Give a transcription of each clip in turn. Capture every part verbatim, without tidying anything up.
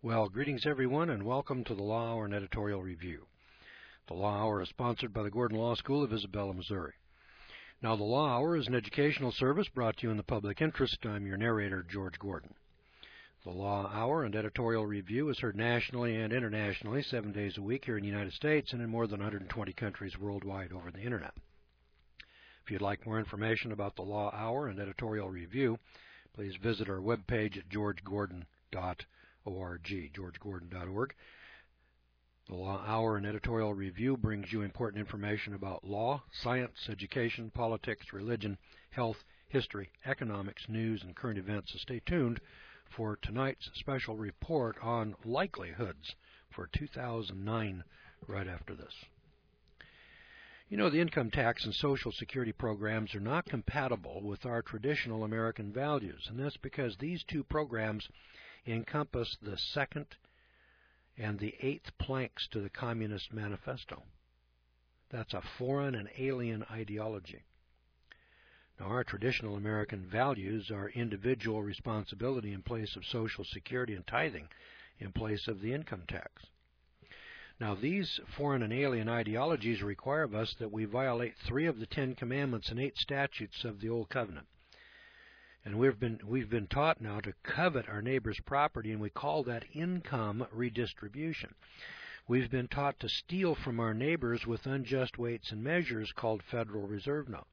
Well, greetings everyone, and welcome to the Law Hour and Editorial Review. The Law Hour is sponsored by the Gordon Law School of Isabella, Missouri. Now, the Law Hour is an educational service brought to you in the public interest. I'm your narrator, George Gordon. The Law Hour and Editorial Review is heard nationally and internationally seven days a week here in the United States and in more than one hundred twenty countries worldwide over the Internet. If you'd like more information about the Law Hour and Editorial Review, please visit our webpage at george gordon dot org, george gordon dot org. The Law Hour and Editorial Review brings you important information about law, science, education, politics, religion, health, history, economics, news, and current events. So stay tuned for tonight's special report on likelihoods for two thousand nine right after this. You know, the income tax and Social Security programs are not compatible with our traditional American values, and that's because these two programs encompass the second and the eighth planks to the Communist Manifesto. That's a foreign and alien ideology. Now, our traditional American values are individual responsibility in place of Social Security and tithing in place of the income tax. Now, these foreign and alien ideologies require of us that we violate three of the Ten Commandments and eight statutes of the Old Covenant. And we've been we've been taught now to covet our neighbor's property, and we call that income redistribution. We've been taught to steal from our neighbors with unjust weights and measures called Federal Reserve notes.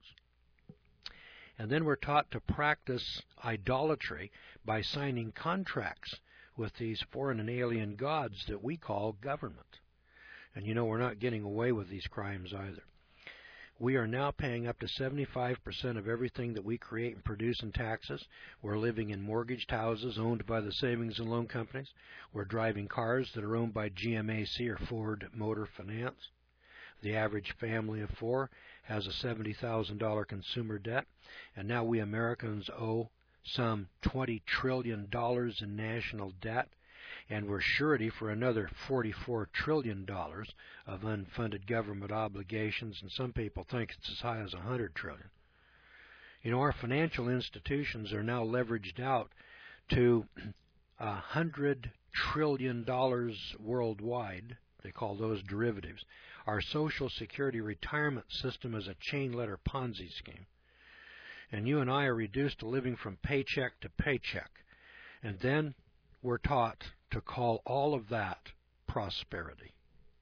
And then we're taught to practice idolatry by signing contracts with these foreign and alien gods that we call government. And you know, we're not getting away with these crimes either. We are now paying up to seventy-five percent of everything that we create and produce in taxes. We're living in mortgaged houses owned by the savings and loan companies. We're driving cars that are owned by G M A C or Ford Motor Finance. The average family of four has a seventy thousand dollars consumer debt, and now we Americans owe some twenty trillion dollars in national debt, and we're surety for another forty-four trillion dollars of unfunded government obligations, and some people think it's as high as one hundred trillion dollars. You know, our financial institutions are now leveraged out to one hundred trillion dollars worldwide. They call those derivatives. Our Social Security retirement system is a chain letter Ponzi scheme. And you and I are reduced to living from paycheck to paycheck. And then we're taught to call all of that prosperity.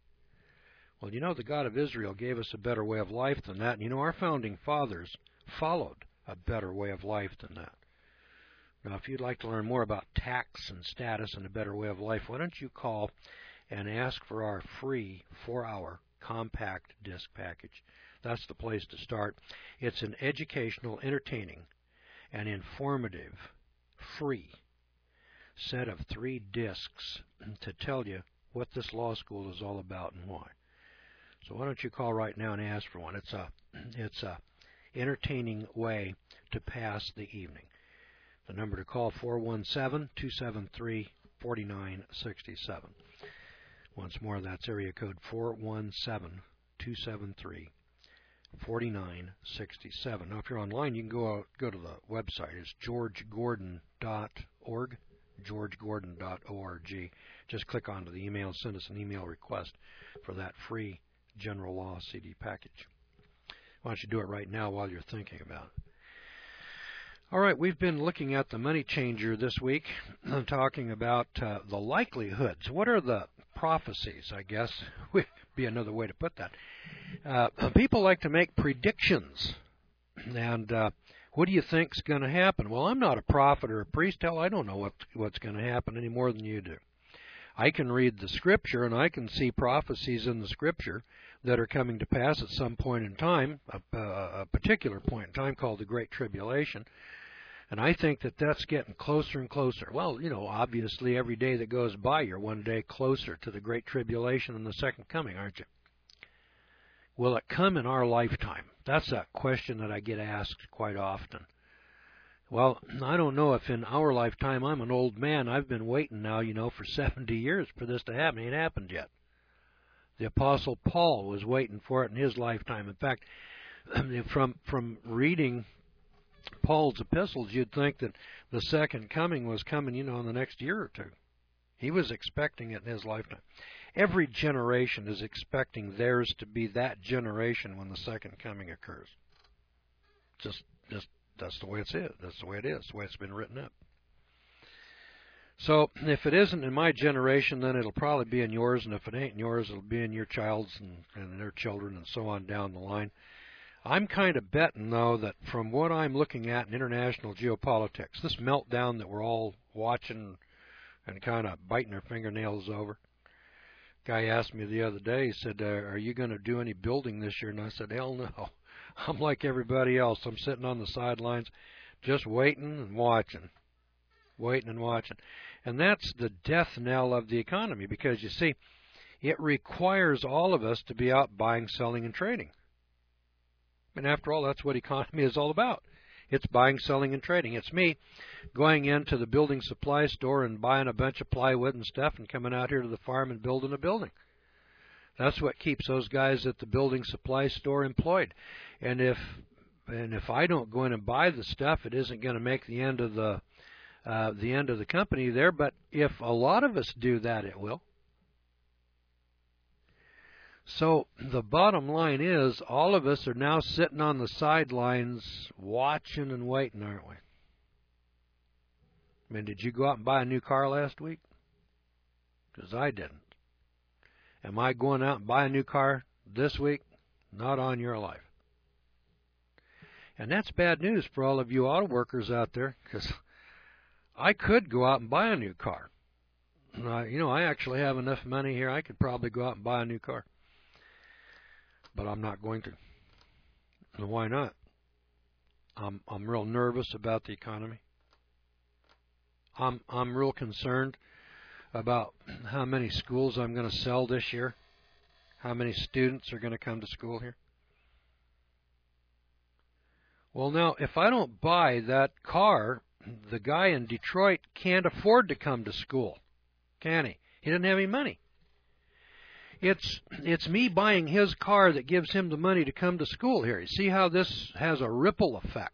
Well, you know, the God of Israel gave us a better way of life than that. And you know, our founding fathers followed a better way of life than that. Now, if you'd like to learn more about tax and status and a better way of life, why don't you call and ask for our free four-hour compact disc package. That's the place to start. It's an educational, entertaining, and informative, free set of three discs to tell you what this law school is all about and why. So why don't you call right now and ask for one? It's a it's a entertaining way to pass the evening. The number to call, four one seven, two seven three, four nine six seven. Once more, that's area code four one seven, two seven three, four nine six seven. Now, if you're online, you can go out, go to the website. It's george gordon dot org, george gordon dot org. Just click onto the email and send us an email request for that free General Law C D package. Why don't you do it right now while you're thinking about it? All right, we've been looking at the money changer this week, talking about uh, the likelihoods. What are the prophecies, I guess, would be another way to put that. Uh, people like to make predictions. And uh, what do you think's going to happen? Well, I'm not a prophet or a priest. Hell, I don't know what, what's going to happen any more than you do. I can read the Scripture, and I can see prophecies in the Scripture that are coming to pass at some point in time, a, a particular point in time called the Great Tribulation. And I think that that's getting closer and closer. Well, you know, obviously every day that goes by, you're one day closer to the Great Tribulation and the Second Coming, aren't you? Will it come in our lifetime? That's a question that I get asked quite often. Well, I don't know if in our lifetime. I'm an old man. I've been waiting now, you know, for seventy years for this to happen. It ain't happened yet. The Apostle Paul was waiting for it in his lifetime. In fact, from from reading Paul's epistles, you'd think that the second coming was coming, you know, in the next year or two. He was expecting it in his lifetime. Every generation is expecting theirs to be that generation when the second coming occurs. Just, just that's the way it's is. That's the way it is. The way it's been written up. So if it isn't in my generation, then it'll probably be in yours, and if it ain't in yours, it'll be in your child's and, and their children, and so on down the line. I'm kind of betting, though, that from what I'm looking at in international geopolitics, this meltdown that we're all watching and kind of biting our fingernails over. Guy asked me the other day, he said, uh, are you going to do any building this year? And I said, hell no. I'm like everybody else. I'm sitting on the sidelines just waiting and watching, waiting and watching. And that's the death knell of the economy because, you see, it requires all of us to be out buying, selling, and trading. And after all, that's what economy is all about. It's buying, selling, and trading. It's me going into the building supply store and buying a bunch of plywood and stuff and coming out here to the farm and building a building. That's what keeps those guys at the building supply store employed. And if and if I don't go in and buy the stuff, it isn't going to make the end of the uh, the end of the company there. But if a lot of us do that, it will. So the bottom line is, all of us are now sitting on the sidelines watching and waiting, aren't we? I mean, did you go out and buy a new car last week? Because I didn't. Am I going out and buy a new car this week? Not on your life. And that's bad news for all of you auto workers out there, because I could go out and buy a new car. Uh, you know, I actually have enough money here, I could probably go out and buy a new car. But I'm not going to. And why not? I'm I'm real nervous about the economy. I'm I'm real concerned about how many schools I'm going to sell this year. How many students are going to come to school here? Well, now, if I don't buy that car, the guy in Detroit can't afford to come to school, can he? He doesn't have any money. It's it's me buying his car that gives him the money to come to school here. You see how this has a ripple effect?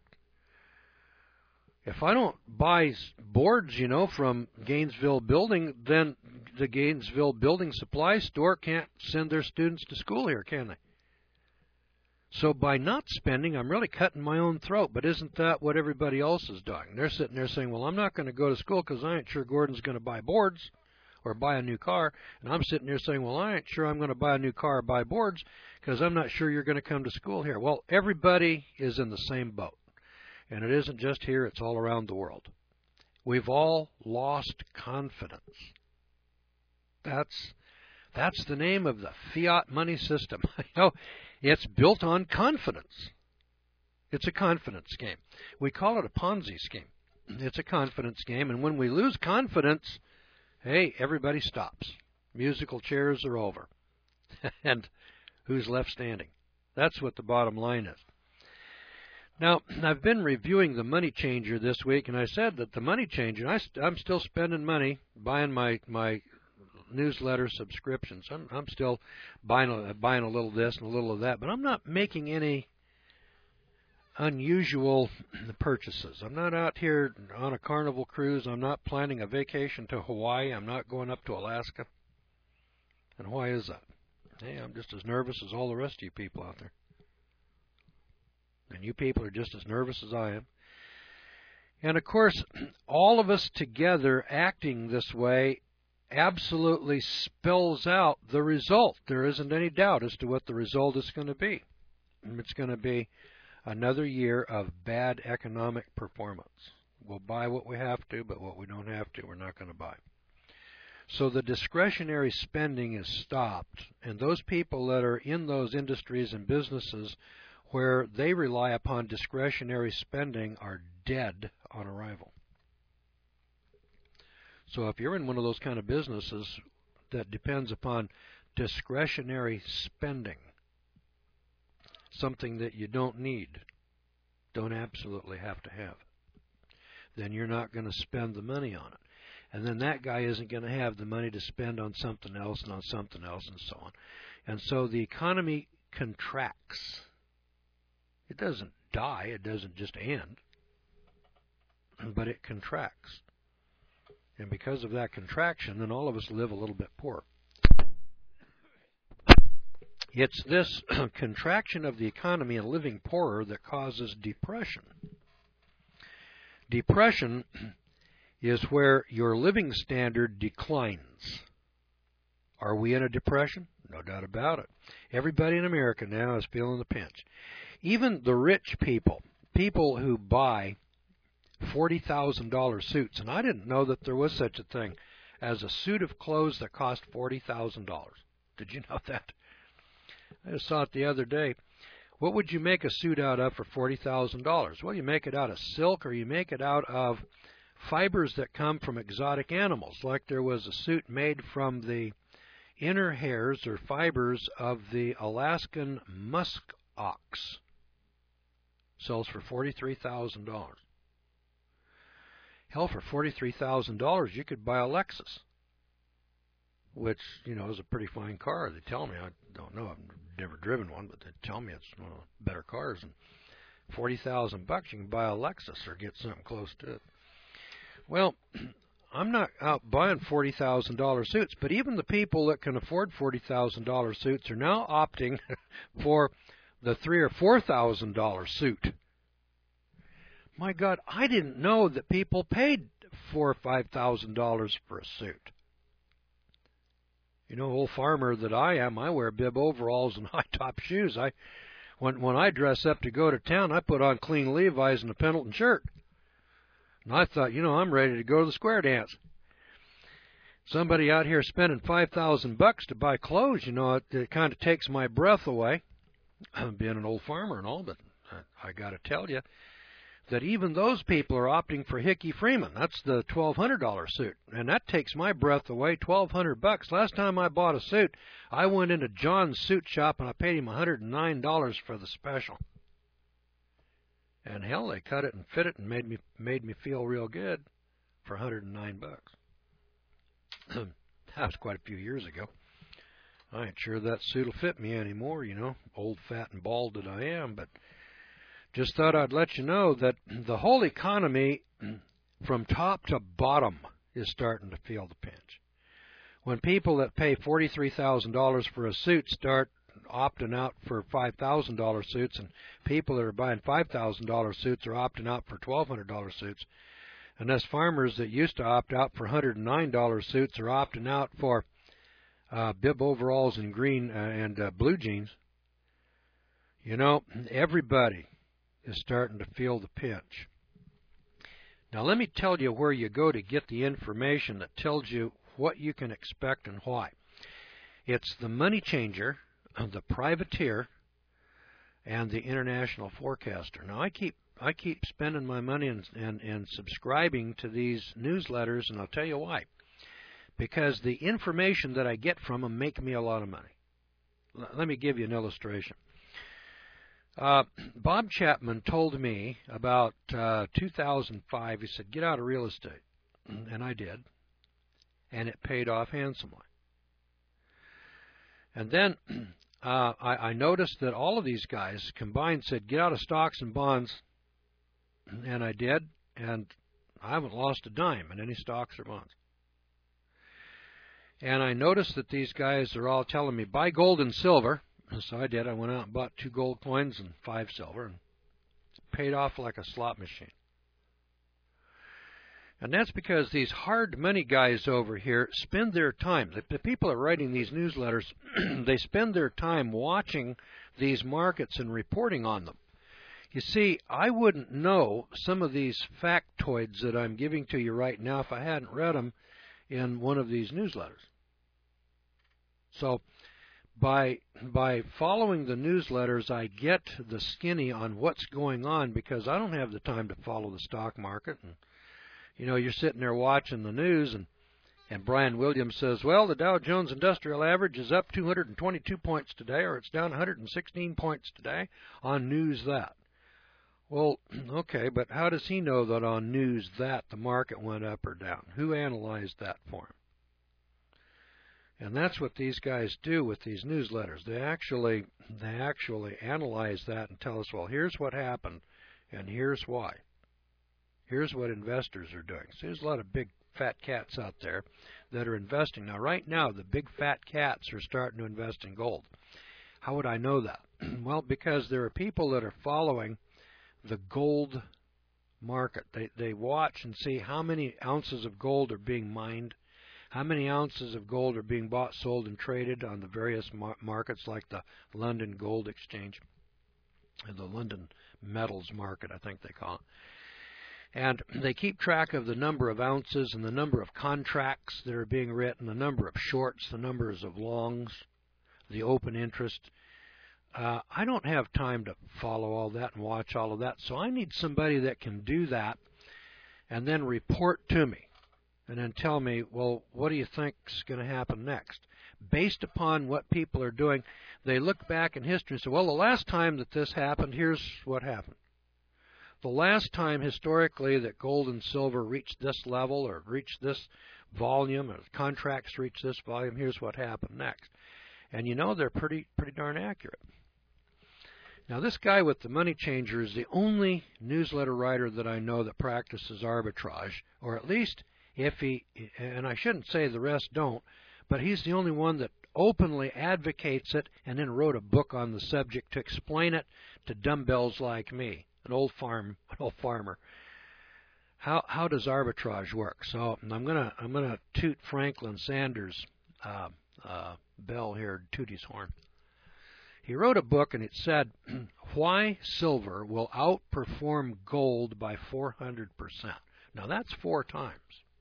If I don't buy boards, you know, from Gainesville Building, then the Gainesville Building Supply Store can't send their students to school here, can they? So by not spending, I'm really cutting my own throat. But isn't that what everybody else is doing? They're sitting there saying, well, I'm not going to go to school because I ain't sure Gordon's going to buy boards or buy a new car. And I'm sitting there saying, well, I ain't sure I'm going to buy a new car or buy boards because I'm not sure you're going to come to school here. Well, everybody is in the same boat. And it isn't just here, it's all around the world. We've all lost confidence. That's that's the name of the fiat money system. You know, it's built on confidence. It's a confidence game. We call it a Ponzi scheme. It's a confidence game, and when we lose confidence, hey, everybody stops. Musical chairs are over. And who's left standing? That's what the bottom line is. Now, I've been reviewing the Money Changer this week, and I said that the Money Changer, I st I'm still spending money buying my, my newsletter subscriptions. I'm, I'm still buying a, buying a little of this and a little of that, but I'm not making any unusual purchases. I'm not out here on a Carnival cruise. I'm not planning a vacation to Hawaii. I'm not going up to Alaska. And why is that? Hey, I'm just as nervous as all the rest of you people out there. And you people are just as nervous as I am. And of course, all of us together acting this way absolutely spells out the result. There isn't any doubt as to what the result is going to be. It's going to be another year of bad economic performance. We'll buy what we have to, but what we don't have to, we're not going to buy. So the discretionary spending is stopped, and those people that are in those industries and businesses where they rely upon discretionary spending are dead on arrival. So if you're in one of those kind of businesses that depends upon discretionary spending, something that you don't need, don't absolutely have to have, then you're not going to spend the money on it. And then that guy isn't going to have the money to spend on something else and on something else and so on. And so the economy contracts. It doesn't die, it doesn't just end, but it contracts. And because of that contraction, then all of us live a little bit poorer. It's this contraction of the economy and living poorer that causes depression. Depression is where your living standard declines. Are we in a depression? No doubt about it. Everybody in America now is feeling the pinch. Even the rich people, people who buy forty thousand dollar suits, and I didn't know that there was such a thing as a suit of clothes that cost forty thousand dollars. Did you know that? I just saw it the other day. What would you make a suit out of for forty thousand dollars? Well, you make it out of silk, or you make it out of fibers that come from exotic animals, like there was a suit made from the inner hairs or fibers of the Alaskan musk ox. Sells for forty-three thousand dollars. Hell, for forty-three thousand dollars you could buy a Lexus, which, you know, is a pretty fine car. They tell me. I don't know. I've never driven one, but they tell me it's one of the better cars. And forty thousand bucks, you can buy a Lexus or get something close to it. Well, I'm not out buying forty thousand dollar suits, but even the people that can afford forty thousand dollar suits are now opting for the three or four thousand dollar suit. My God, I didn't know that people paid four or five thousand dollars for a suit. You know, old farmer that I am, I wear bib overalls and high top shoes. I, when when I dress up to go to town, I put on clean Levi's and a Pendleton shirt. And I thought, you know, I'm ready to go to the square dance. Somebody out here spending five thousand bucks to buy clothes, you know, it, it kind of takes my breath away. Being an old farmer and all, but I, I got to tell you that even those people are opting for Hickey Freeman. That's the twelve hundred dollar suit, and that takes my breath away. twelve hundred bucks. Last time I bought a suit, I went into John's suit shop and I paid him one hundred nine dollars for the special. And hell, they cut it and fit it and made me made me feel real good for one hundred nine bucks. That was quite a few years ago. I ain't sure that suit'll fit me anymore, you know, old, fat, and bald that I am, but just thought I'd let you know that the whole economy from top to bottom is starting to feel the pinch. When people that pay forty-three thousand dollars for a suit start opting out for five thousand dollar suits, and people that are buying five thousand dollar suits are opting out for twelve hundred dollar suits, and us farmers that used to opt out for one hundred nine dollar suits are opting out for uh, bib overalls and green uh, and uh, blue jeans. You know, everybody is starting to feel the pinch. Now let me tell you where you go to get the information that tells you what you can expect and why. It's the Money Changer, the Privateer, and the International Forecaster. Now I keep I keep spending my money and, and, and subscribing to these newsletters, and I'll tell you why. Because the information that I get from them make me a lot of money. L- let me give you an illustration. Uh, Bob Chapman told me about uh, two thousand five, he said, get out of real estate. And I did. And it paid off handsomely. And then uh, I, I noticed that all of these guys combined said, get out of stocks and bonds. And I did. And I haven't lost a dime in any stocks or bonds. And I noticed that these guys are all telling me, buy gold and silver. So I did. I went out and bought two gold coins and five silver, and it paid off like a slot machine. And that's because these hard money guys over here spend their time. The, the people that are writing these newsletters, they spend their time watching these markets and reporting on them. You see, I wouldn't know some of these factoids that I'm giving to you right now if I hadn't read them in one of these newsletters. So By by following the newsletters, I get the skinny on what's going on because I don't have the time to follow the stock market. And you know, you're sitting there watching the news, and and Brian Williams says, well, the Dow Jones Industrial Average is up two hundred twenty-two points today, or it's down one hundred sixteen points today on news that. Well, okay, but how does he know that on news that the market went up or down? Who analyzed that for him? And that's what these guys do with these newsletters. They actually they actually analyze that and tell us, well, here's what happened, and here's why. Here's what investors are doing. So there's a lot of big fat cats out there that are investing. Now, right now, the big fat cats are starting to invest in gold. How would I know that? Well, because there are people that are following the gold market. They, they watch and see how many ounces of gold are being mined, how many ounces of gold are being bought, sold, and traded on the various mar markets like the London Gold Exchange, and the London Metals Market, I think they call it. And they keep track of the number of ounces and the number of contracts that are being written, the number of shorts, the numbers of longs, the open interest. Uh, I don't have time to follow all that and watch all of that, so I need somebody that can do that and then report to me and then tell me, well, what do you think is going to happen next? Based upon what people are doing, they look back in history and say, well, the last time that this happened, here's what happened. The last time historically that gold and silver reached this level or reached this volume or contracts reached this volume, here's what happened next. And you know they're pretty pretty darn accurate. Now this guy with the Money Changer is the only newsletter writer that I know that practices arbitrage, or at least if he, and I shouldn't say the rest don't, but he's the only one that openly advocates it and then wrote a book on the subject to explain it to dumbbells like me, an old farm, an old farmer. How how does arbitrage work? So I'm gonna I'm gonna toot Franklin Sanders' uh, uh, bell here, toot his horn. He wrote a book and it said why silver will outperform gold by four hundred percent. Now that's four times.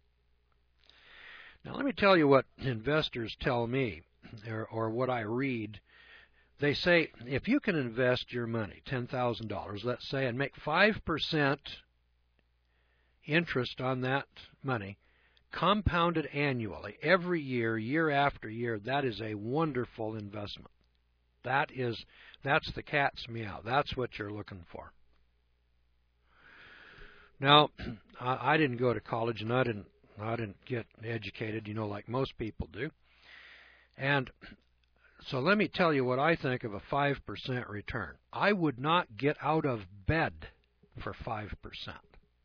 Now let me tell you what investors tell me, or, or what I read. They say if you can invest your money, ten thousand dollars, let's say, and make five percent interest on that money, compounded annually, every year, year after year, that is a wonderful investment. That is, that's the cat's meow. That's what you're looking for. Now, I, I didn't go to college, and I didn't, I didn't get educated, you know, like most people do. And so let me tell you what I think of a five percent return. I would not get out of bed for five percent.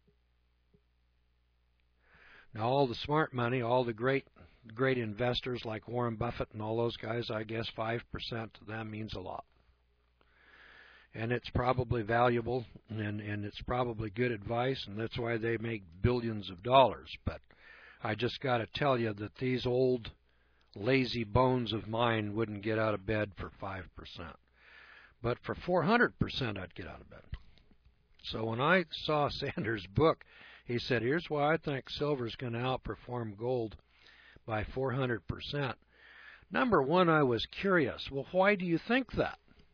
Now, all the smart money, all the great great investors like Warren Buffett and all those guys, I guess five percent to them means a lot. And it's probably valuable, and, and it's probably good advice, and that's why they make billions of dollars. But I just got to tell you that these old lazy bones of mine wouldn't get out of bed for five percent. But for four hundred percent, I'd get out of bed. So when I saw Sanders' book, he said, here's why I think silver is going to outperform gold by four hundred percent. Number one, I was curious. Well, why do you think that?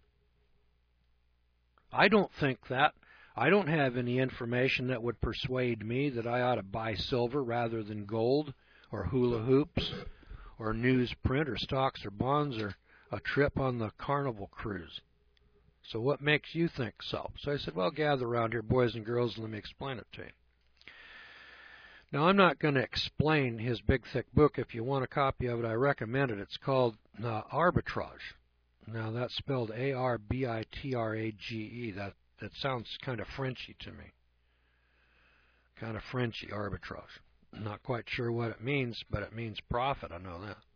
I don't think that. I don't have any information that would persuade me that I ought to buy silver rather than gold or hula hoops or newsprint or stocks or bonds or a trip on the Carnival cruise. So what makes you think so? So I said, well, gather around here, boys and girls, and let me explain it to you. Now, I'm not going to explain his big, thick book. If you want a copy of it, I recommend it. It's called uh, Arbitrage. Now, that's spelled A R B I T R A G E. That, that sounds kind of Frenchy to me. Kind of Frenchy, arbitrage. I'm not quite sure what it means, but it means profit. I know that.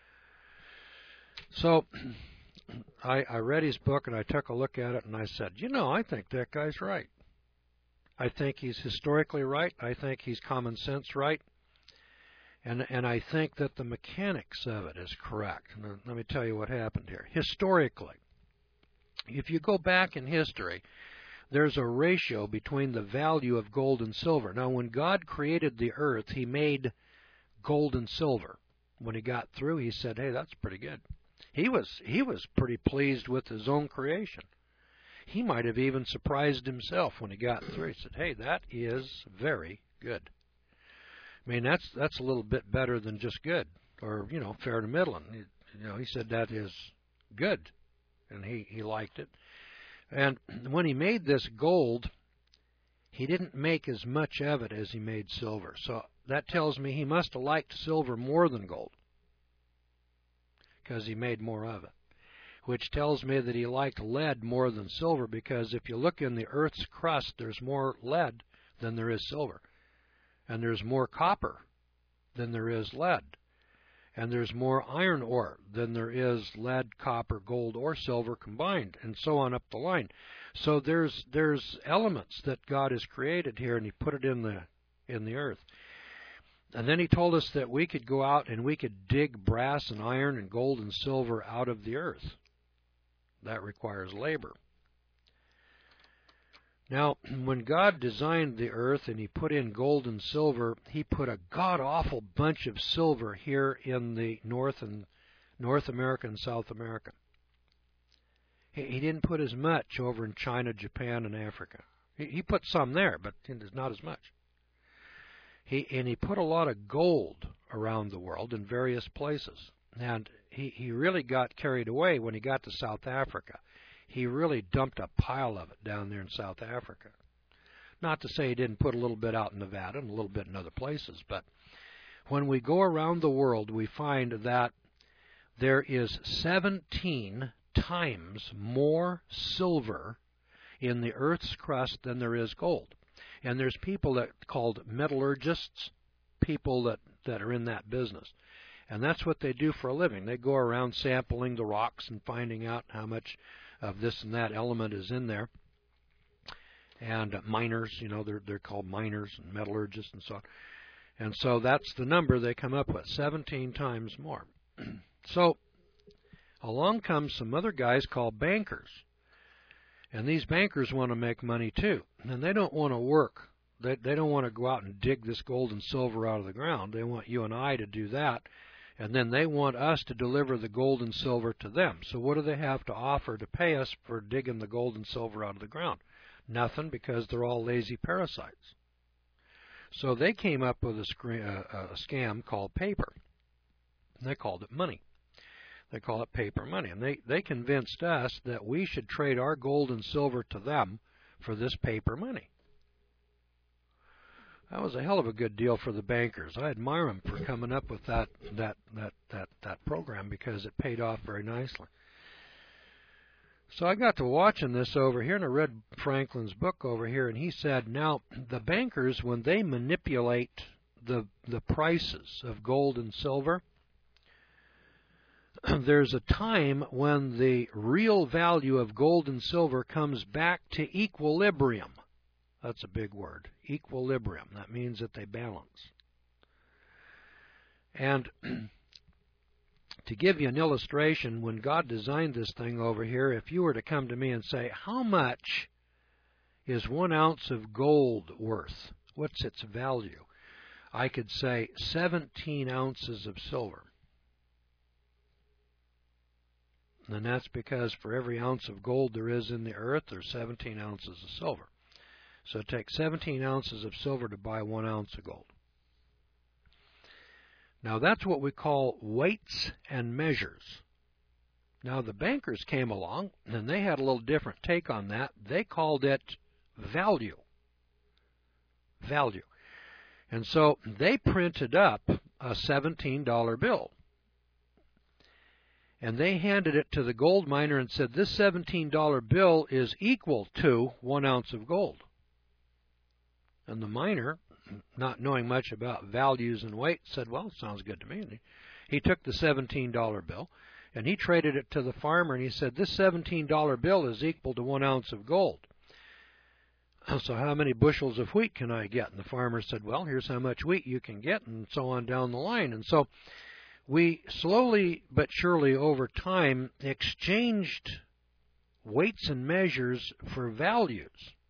So I, I read his book, and I took a look at it, and I said, you know, I think that guy's right. I think he's historically right. I think he's common sense right. And, and I think that the mechanics of it is correct. Now, let me tell you what happened here. Historically, if you go back in history, there's a ratio between the value of gold and silver. Now, when God created the earth, he made gold and silver. When he got through, he said, hey, that's pretty good. He was, he was pretty pleased with his own creation. He might have even surprised himself when he got through. He said, hey, that is very good. I mean, that's that's a little bit better than just good, or, you know, fair to middling. You know, he said that is good, and he, he liked it. And when he made this gold, he didn't make as much of it as he made silver. So that tells me he must have liked silver more than gold, because he made more of it. Which tells me that he liked lead more than silver, because if you look in the Earth's crust, there's more lead than there is silver. And there's more copper than there is lead. And there's more iron ore than there is lead, copper, gold, or silver combined, and so on up the line. So there's there's elements that God has created here, and He put it in the in the earth. And then He told us that we could go out and we could dig brass and iron and gold and silver out of the earth. That requires labor. Now, when God designed the earth and He put in gold and silver, He put a god-awful bunch of silver here in the North and North America and South America. He, he didn't put as much over in China, Japan, and Africa. He, he put some there, but not as much. He and He put a lot of gold around the world in various places. And he, he really got carried away when He got to South Africa. He really dumped a pile of it down there in South Africa. Not to say He didn't put a little bit out in Nevada and a little bit in other places, but when we go around the world, we find that there is seventeen times more silver in the Earth's crust than there is gold. And there's people that called metallurgists, people that, that are in that business. And that's what they do for a living. They go around sampling the rocks and finding out how much of this and that element is in there. And uh, miners, you know, they're they're called miners and metallurgists and so on. And so that's the number they come up with, seventeen times more. So along comes some other guys called bankers. And these bankers want to make money too. And they don't want to work. They, they don't want to go out and dig this gold and silver out of the ground. They want you and I to do that. And then they want us to deliver the gold and silver to them. So what do they have to offer to pay us for digging the gold and silver out of the ground? Nothing, because they're all lazy parasites. So they came up with a, sc a, a scam called paper. And they called it money. They call it paper money. And they, they convinced us that we should trade our gold and silver to them for this paper money. That was a hell of a good deal for the bankers. I admire them for coming up with that that that that that program, because it paid off very nicely. So I got to watching this over here, and I read Franklin's book over here, and he said, now the bankers, when they manipulate the the prices of gold and silver, there's a time when the real value of gold and silver comes back to equilibrium. That's a big word, equilibrium. That means that they balance. And to give you an illustration, when God designed this thing over here, if you were to come to me and say, how much is one ounce of gold worth? What's its value? I could say seventeen ounces of silver. And that's because for every ounce of gold there is in the earth, there's seventeen ounces of silver. So it takes seventeen ounces of silver to buy one ounce of gold. Now that's what we call weights and measures. Now the bankers came along and they had a little different take on that. They called it value. Value. And so they printed up a seventeen dollar bill. And they handed it to the gold miner and said, this seventeen dollar bill is equal to one ounce of gold. And the miner, not knowing much about values and weight, said, well, sounds good to me. And he, he took the seventeen dollar bill and he traded it to the farmer, and he said, this seventeen dollar bill is equal to one ounce of gold. So how many bushels of wheat can I get? And the farmer said, well, here's how much wheat you can get, and so on down the line. And so we slowly but surely over time exchanged weights and measures for values.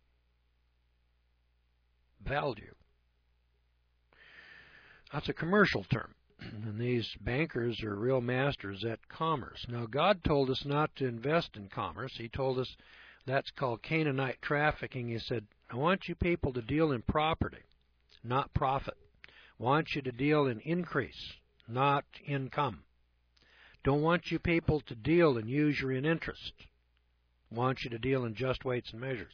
Value. That's a commercial term. And these bankers are real masters at commerce. Now, God told us not to invest in commerce. He told us that's called Canaanite trafficking. He said, I want you people to deal in property, not profit. I want you to deal in increase, not income. Don't want you people to deal in usury and interest. I want you to deal in just weights and measures.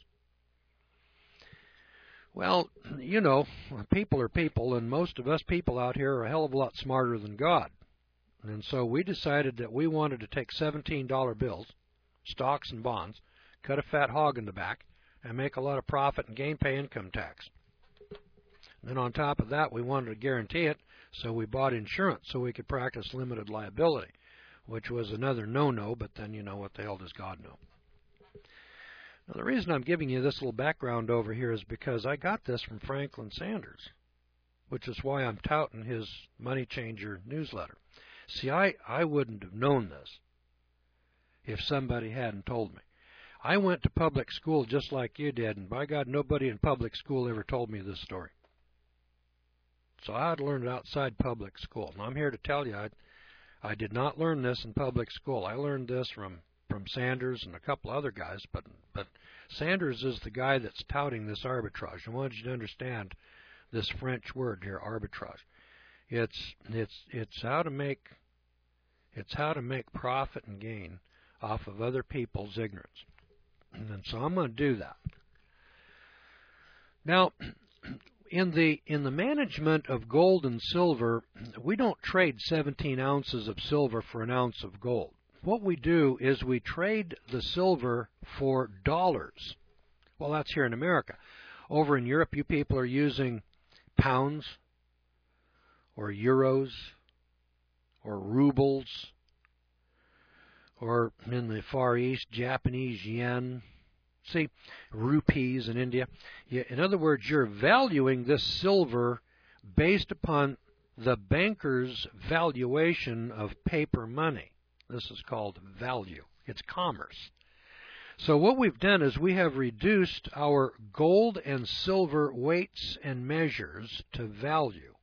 Well, you know, people are people, and most of us people out here are a hell of a lot smarter than God. And so we decided that we wanted to take seventeen dollar bills, stocks and bonds, cut a fat hog in the back, and make a lot of profit and gain pay income tax. And then on top of that, we wanted to guarantee it So we bought insurance so we could practice limited liability, which was another no-no, but then you know, what the hell does God know? Now, the reason I'm giving you this little background over here is because I got this from Franklin Sanders, which is why I'm touting his Money Changer newsletter. See, I, I wouldn't have known this if somebody hadn't told me. I went to public school just like you did, and by God, nobody in public school ever told me this story. So I had to learn it outside public school. And I'm here to tell you, I, I did not learn this in public school. I learned this from, from Sanders and a couple other guys, but, but Sanders is the guy that's touting this arbitrage. I wanted you to understand this French word here, arbitrage. It's, it's, it's how to make, it's how to make profit and gain off of other people's ignorance. And so I'm going to do that. Now, in the in the management of gold and silver, we don't trade seventeen ounces of silver for an ounce of gold. What we do is we trade the silver for dollars. Well, that's here in America. Over in Europe, you people are using pounds or euros or rubles, or in the Far East, Japanese yen. See, rupees in India. In other words, you're valuing this silver based upon the banker's valuation of paper money. This is called value. It's commerce. So what we've done is we have reduced our gold and silver weights and measures to value.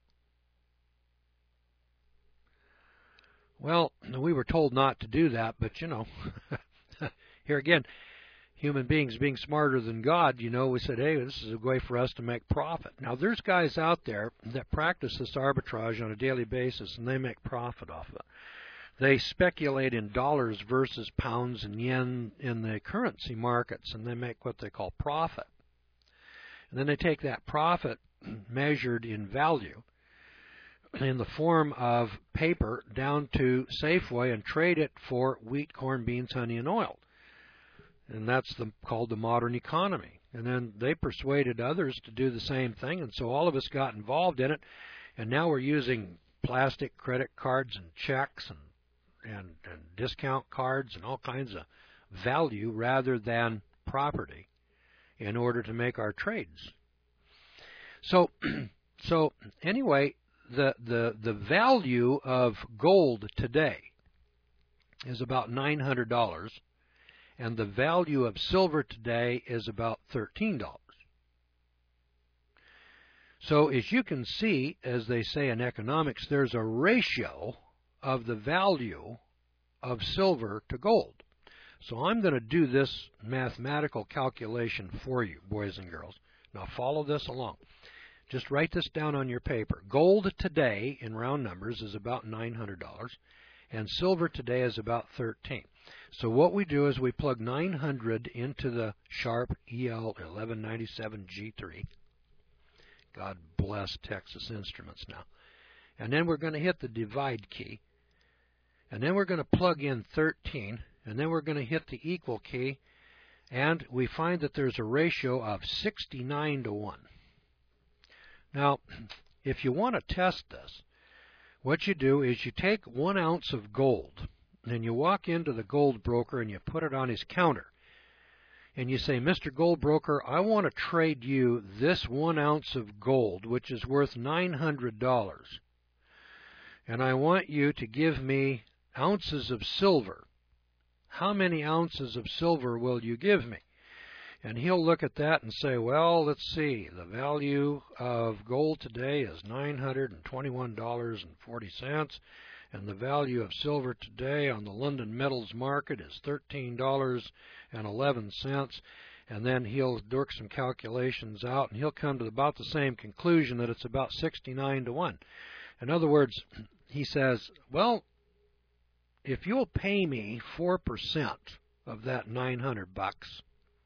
Well, we were told not to do that, but, you know, here again, human beings being smarter than God, you know, we said, hey, this is a way for us to make profit. Now, there's guys out there that practice this arbitrage on a daily basis, and they make profit off of it. They speculate in dollars versus pounds and yen in the currency markets, and they make what they call profit. And then they take that profit measured in value in the form of paper down to Safeway and trade it for wheat, corn, beans, honey, and oil. And that's the, called the modern economy. And then they persuaded others to do the same thing, and so all of us got involved in it. And now we're using plastic credit cards and checks and, and, and discount cards and all kinds of value rather than property in order to make our trades. So, so anyway, the, the, the value of gold today is about nine hundred dollars. And the value of silver today is about thirteen dollars. So as you can see, as they say in economics, there's a ratio of the value of silver to gold. So I'm going to do this mathematical calculation for you, boys and girls. Now follow this along. Just write this down on your paper. Gold today, in round numbers, is about nine hundred dollars, and silver today is about thirteen dollars. So what we do is we plug nine hundred into the Sharp E L eleven ninety-seven G three. God bless Texas Instruments now. And then we're going to hit the divide key. And then we're going to plug in thirteen. And then we're going to hit the equal key. And we find that there's a ratio of sixty-nine to one. Now, if you want to test this, what you do is you take one ounce of gold, and you walk into the gold broker and you put it on his counter. And you say, Mister Gold Broker, I want to trade you this one ounce of gold, which is worth nine hundred dollars. And I want you to give me ounces of silver. How many ounces of silver will you give me? And he'll look at that and say, well, let's see, the value of gold today is nine hundred twenty-one dollars and forty cents. And the value of silver today on the London Metals Market is thirteen dollars and eleven cents. And then he'll work some calculations out, and he'll come to about the same conclusion, that it's about sixty-nine to one. In other words, he says, well, if you'll pay me four percent of that nine hundred bucks,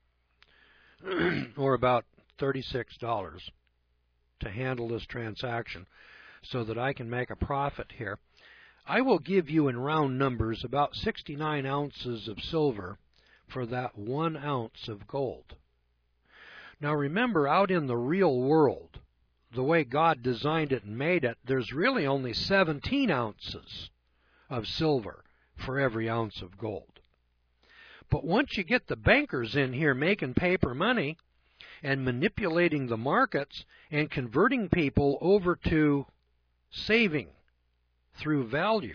or about thirty-six dollars, to handle this transaction so that I can make a profit here, I will give you in round numbers about sixty-nine ounces of silver for that one ounce of gold. Now remember, out in the real world, the way God designed it and made it, there's really only seventeen ounces of silver for every ounce of gold. But once you get the bankers in here making paper money and manipulating the markets and converting people over to saving through value,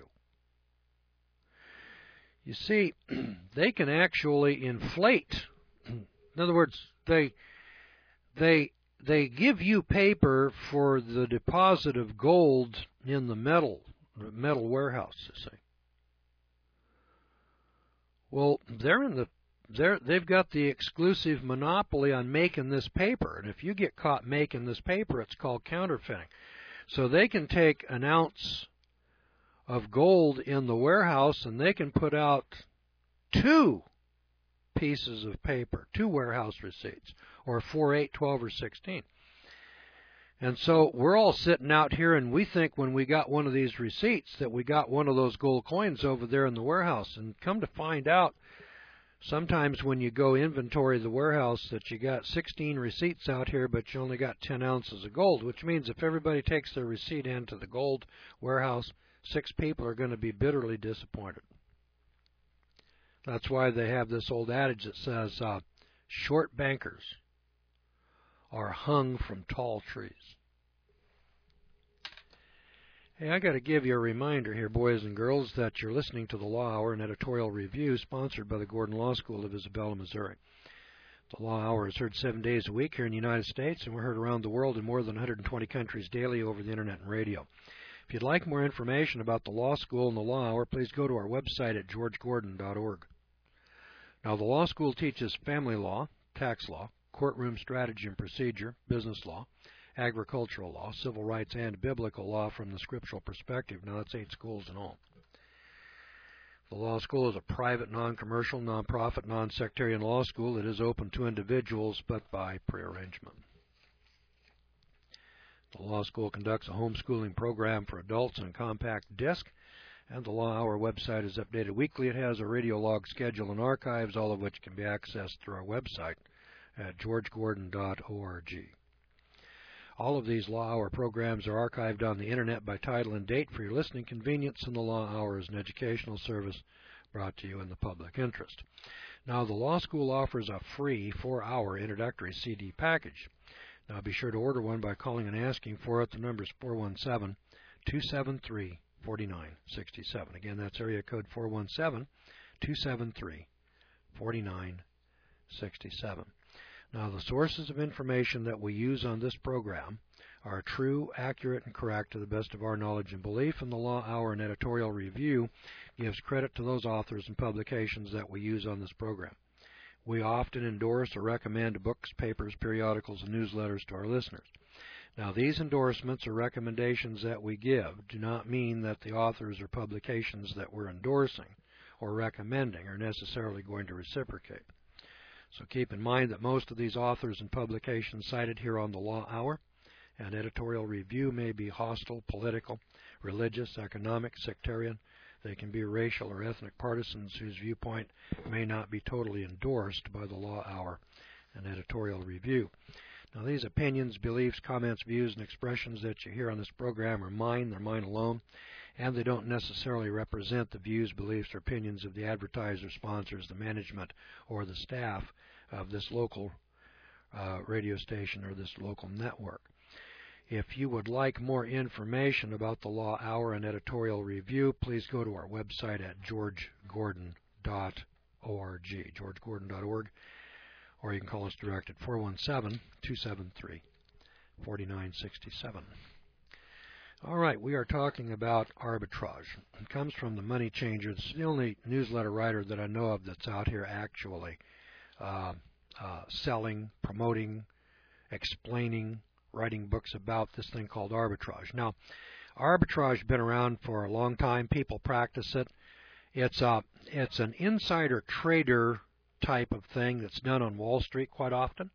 you see, they can actually inflate. In other words, they they they give you paper for the deposit of gold in the metal metal warehouse, you see. Well, they're in the they're they've got the exclusive monopoly on making this paper, and if you get caught making this paper, it's called counterfeiting. So they can take an ounce of gold in the warehouse and they can put out two pieces of paper, two warehouse receipts, or four, eight, twelve, or sixteen. And so we're all sitting out here and we think when we got one of these receipts that we got one of those gold coins over there in the warehouse. And come to find out, sometimes when you go inventory the warehouse, that you got sixteen receipts out here, but you only got ten ounces of gold, which means if everybody takes their receipt into the gold warehouse, six people are going to be bitterly disappointed. That's why they have this old adage that says, uh, short bankers are hung from tall trees. Hey, I got to give you a reminder here, boys and girls, that you're listening to the Law Hour, an editorial review sponsored by the Gordon Law School of Isabella, Missouri. The Law Hour is heard seven days a week here in the United States, and we're heard around the world in more than one hundred twenty countries daily over the Internet and radio. If you'd like more information about the Law School and the Law Hour, please go to our website at george gordon dot org. Now, the Law School teaches family law, tax law, courtroom strategy and procedure, business law, agricultural law, civil rights, and biblical law from the scriptural perspective. Now, that's eight schools in all. The Law School is a private, non-commercial, non-profit, non-sectarian law school that is open to individuals, but by prearrangement. The Law School conducts a homeschooling program for adults on compact disc, and the Law Hour website is updated weekly. It has a radio log schedule and archives, all of which can be accessed through our website at george gordon dot org. All of these Law Hour programs are archived on the Internet by title and date for your listening convenience, and the Law Hour is an educational service brought to you in the public interest. Now, the Law School offers a free four-hour introductory C D package. Now, be sure to order one by calling and asking for it. The number is four one seven, two seven three, four nine six seven. Again, that's area code four one seven, two seven three, four nine six seven. Now, the sources of information that we use on this program are true, accurate, and correct to the best of our knowledge and belief, and the Law Hour and editorial review gives credit to those authors and publications that we use on this program. We often endorse or recommend books, papers, periodicals, and newsletters to our listeners. Now, these endorsements or recommendations that we give do not mean that the authors or publications that we're endorsing or recommending are necessarily going to reciprocate. So keep in mind that most of these authors and publications cited here on the Law Hour and editorial review may be hostile, political, religious, economic, sectarian. They can be racial or ethnic partisans whose viewpoint may not be totally endorsed by the Law Hour and editorial review. Now, these opinions, beliefs, comments, views, and expressions that you hear on this program are mine. They're mine alone, and they don't necessarily represent the views, beliefs, or opinions of the advertiser, sponsors, the management, or the staff of this local uh, radio station or this local network. If you would like more information about the Law Hour and editorial review, please go to our website at george gordon dot org, george gordon dot org, or you can call us direct at four one seven, two seven three, four nine six seven. All right, we are talking about arbitrage. It comes from the Money Changer. It's the only newsletter writer that I know of that's out here actually uh, uh, selling, promoting, explaining, writing books about this thing called arbitrage. Now, arbitrage has been around for a long time. People practice it. It's a, it's an insider trader type of thing that's done on Wall Street quite often.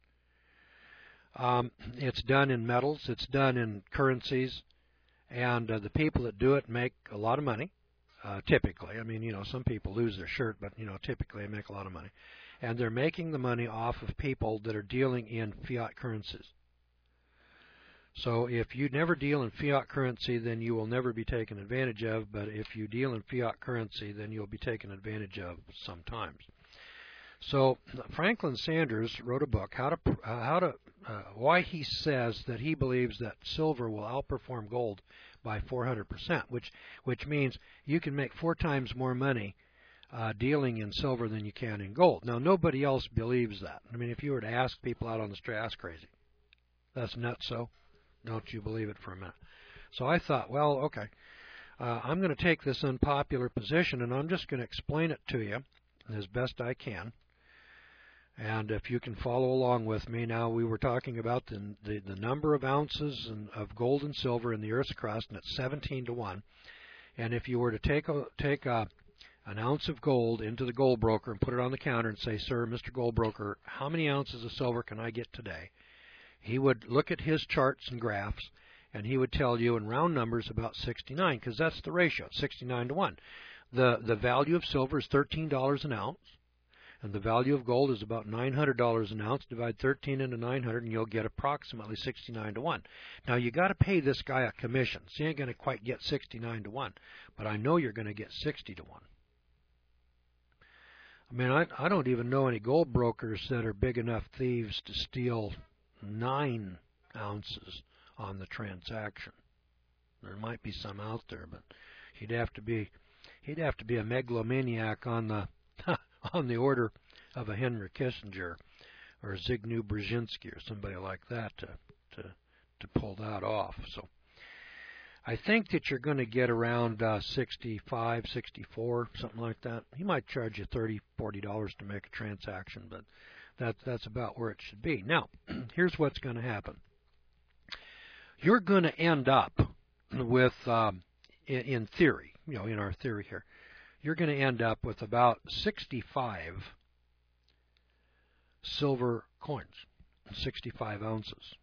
Um, it's done in metals. It's done in currencies. And uh, the people that do it make a lot of money, uh, typically. I mean, you know, some people lose their shirt, but, you know, typically they make a lot of money. And they're making the money off of people that are dealing in fiat currencies. So if you never deal in fiat currency, then you will never be taken advantage of. But if you deal in fiat currency, then you'll be taken advantage of sometimes. So Franklin Sanders wrote a book, how to, uh, how to, uh, why he says that he believes that silver will outperform gold by four hundred percent, which which means you can make four times more money uh, dealing in silver than you can in gold. Now nobody else believes that. I mean, if you were to ask people out on the street, that's crazy. That's nuts. So don't you believe it for a minute? So I thought, well, okay, uh, I'm going to take this unpopular position and I'm just going to explain it to you as best I can. And if you can follow along with me, now we were talking about the, the, the number of ounces in, of gold and silver in the Earth's crust, and it's seventeen to one. And if you were to take a, take a, an ounce of gold into the gold broker and put it on the counter and say, "Sir, Mister Gold Broker, how many ounces of silver can I get today?" He would look at his charts and graphs, and he would tell you in round numbers about sixty-nine, because that's the ratio, sixty-nine to one. The, the value of silver is thirteen dollars an ounce. And the value of gold is about nine hundred dollars an ounce. Divide thirteen into nine hundred, and you'll get approximately sixty-nine to one. Now, you got to pay this guy a commission. So you ain't going to quite get sixty-nine to one, but I know you're going to get sixty to one. I mean, I, I don't even know any gold brokers that are big enough thieves to steal nine ounces on the transaction. There might be some out there, but he'd have to be he'd have to be a megalomaniac on the on the order of a Henry Kissinger or Zbigniew Brzezinski or somebody like that to, to, to pull that off. So I think that you're going to get around uh, sixty-five, sixty-four, something like that. He might charge you thirty, forty dollars to make a transaction, but that, that's about where it should be. Now, here's what's going to happen. You're going to end up with, um, in, in theory, you know, in our theory here, you're going to end up with about sixty-five silver coins, sixty-five ounces.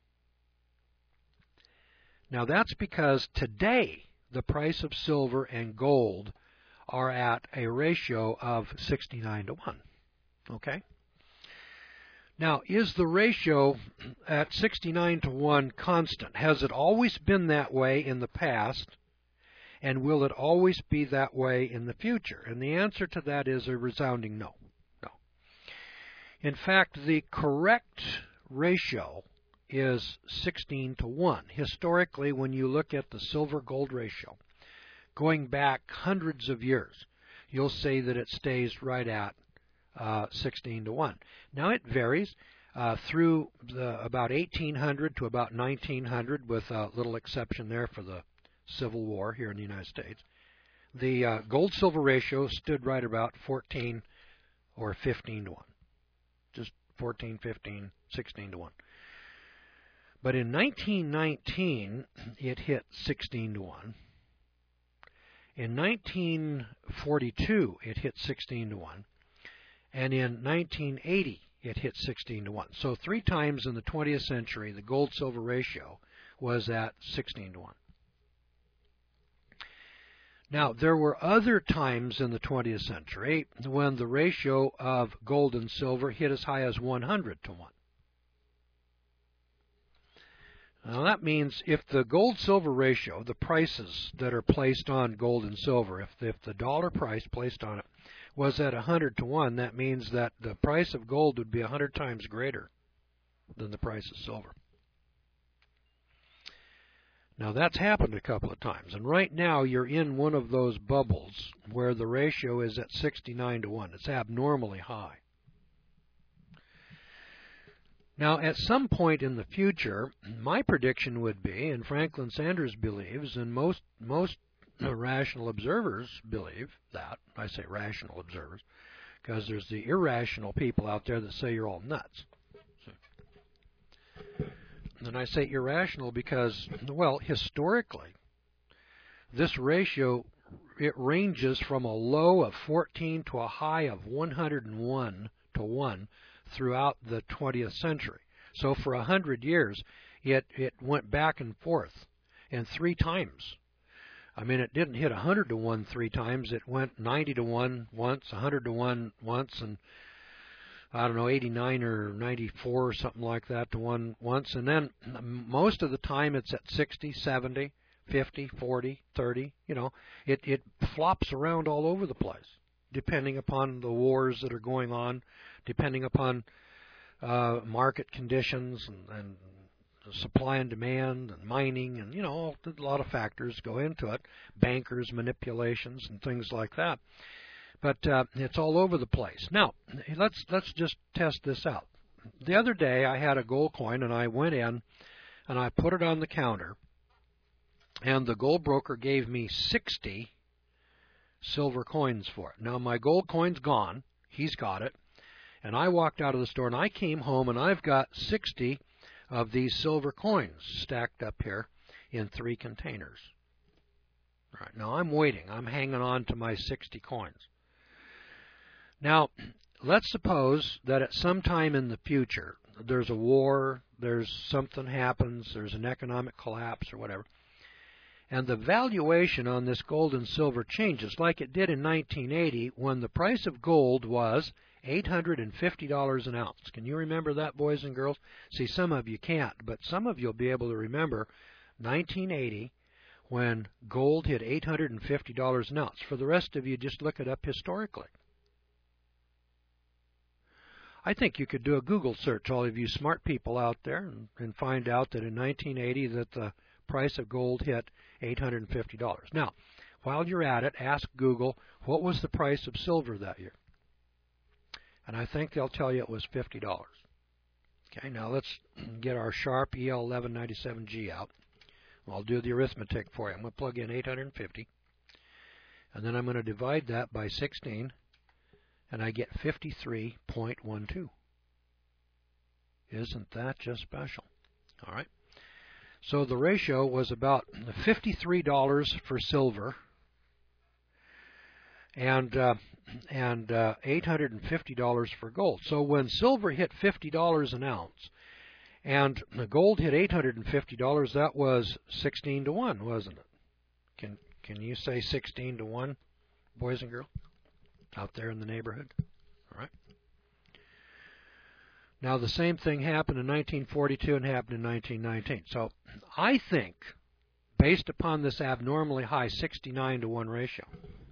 Now that's because today the price of silver and gold are at a ratio of sixty-nine to one. Okay? Now, is the ratio at sixty-nine to one constant? Has it always been that way in the past? And will it always be that way in the future? And the answer to that is a resounding no. No. In fact, the correct ratio is sixteen to one. Historically, when you look at the silver-gold ratio, going back hundreds of years, you'll see that it stays right at uh, sixteen to one. Now, it varies uh, through the, about eighteen hundred to about nineteen hundred, with a little exception there for the Civil War here in the United States. The uh, gold-silver ratio stood right about fourteen or fifteen to one. Just fourteen, fifteen, sixteen to one. But in nineteen nineteen, it hit sixteen to one. In nineteen forty-two, it hit sixteen to one. And in nineteen eighty, it hit sixteen to one. So three times in the twentieth century, the gold-silver ratio was at sixteen to one. Now, there were other times in the twentieth century when the ratio of gold and silver hit as high as one hundred to one. Now, that means if the gold-silver ratio, the prices that are placed on gold and silver, if, if the dollar price placed on it was at one hundred to one, that means that the price of gold would be one hundred times greater than the price of silver. Now, that's happened a couple of times, and right now you're in one of those bubbles where the ratio is at sixty-nine to one. It's abnormally high. Now, at some point in the future, my prediction would be, and Franklin Sanders believes, and most most rational observers believe that. I say rational observers because there's the irrational people out there that say you're all nuts. So, and I say irrational because, well, historically, this ratio, it ranges from a low of fourteen to a high of one hundred one to one throughout the twentieth century. So for a hundred years, it, it went back and forth, and three times. I mean, it didn't hit one hundred to one three times. It went ninety to one once, one hundred to one once, and I don't know, eighty-nine or ninety-four or something like that to one once. And then most of the time it's at sixty, seventy, fifty, forty, thirty. You know, it, it flops around all over the place, depending upon the wars that are going on, depending upon uh, market conditions and, and supply and demand and mining, and, you know, a lot of factors go into it, bankers' manipulations and things like that. But uh, it's all over the place. Now, let's let's just test this out. The other day I had a gold coin, and I went in and I put it on the counter, and the gold broker gave me sixty silver coins for it. Now, my gold coin's gone. He's got it. And I walked out of the store, and I came home, and I've got sixty of these silver coins stacked up here in three containers. All right, now I'm waiting. I'm hanging on to my sixty coins. Now, let's suppose that at some time in the future, there's a war, there's something happens, there's an economic collapse or whatever, and the valuation on this gold and silver changes like it did in nineteen eighty when the price of gold was eight hundred fifty dollars an ounce. Can you remember that, boys and girls? See, some of you can't, but some of you will be able to remember nineteen eighty when gold hit eight hundred fifty dollars an ounce. For the rest of you, just look it up historically. I think you could do a Google search, all of you smart people out there, and, and find out that in nineteen eighty that the price of gold hit eight hundred fifty dollars. Now, while you're at it, ask Google, what was the price of silver that year? And I think they'll tell you it was fifty dollars. Okay, now let's get our Sharp E L eleven ninety-seven G out. I'll do the arithmetic for you. I'm going to plug in eight hundred fifty, and then I'm going to divide that by sixteen, and I get fifty-three point one two. Isn't that just special? All right. So the ratio was about fifty-three dollars for silver and uh, and uh, eight hundred fifty dollars for gold. So when silver hit fifty dollars an ounce and the gold hit eight hundred fifty dollars, that was sixteen to one, wasn't it? Can can you say sixteen to one, boys and girls, out there in the neighborhood? All right. Now, the same thing happened in nineteen forty-two and happened in nineteen nineteen. So I think, based upon this abnormally high sixty-nine to one ratio,